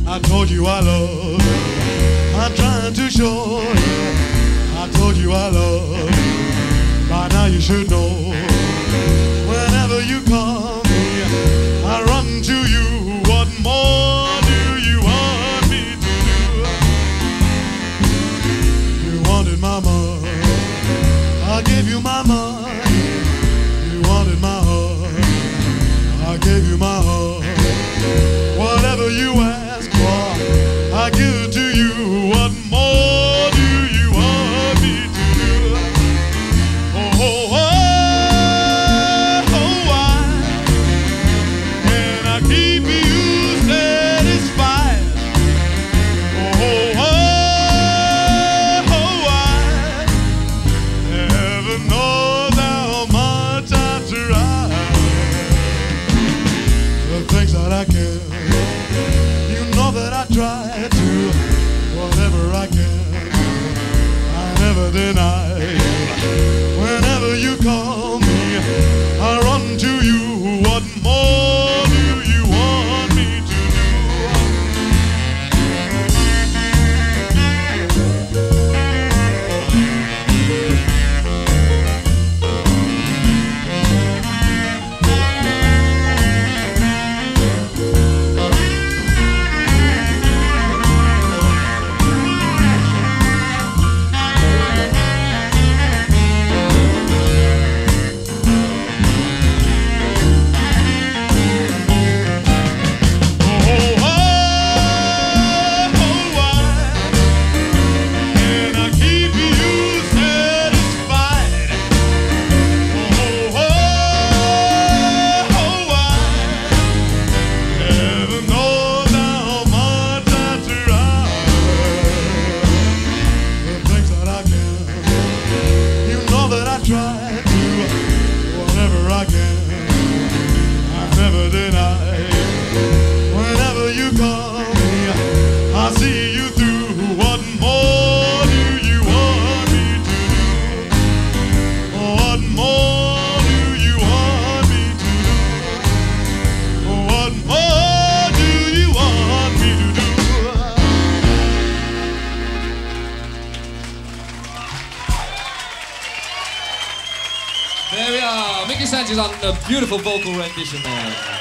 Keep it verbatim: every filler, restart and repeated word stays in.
I told you I love you. I'm trying to show you. I told you I love you. By now you should know. Whenever you call me, I run to you. What more do you want me to do? You wanted my money, I gave you my money. You wanted my heart, I gave you my heart. Whatever you ask for, I give it to you. What more do you want me to do? Oh, oh, oh, oh, why can I keep you satisfied? Oh, oh, oh, oh, why? Heaven knows how much I try. The things that I can, you know that I try to. Whatever I can, I never deny you. Whenever you call me, I run to you. What more do you want me to try to, whatever I can, I never deny you. Whenever you call me, I see you through. What more do you want me to do? What more do you want me to do? What more do you want me to do? There we are. Mickey Sanchez on a beautiful vocal rendition there.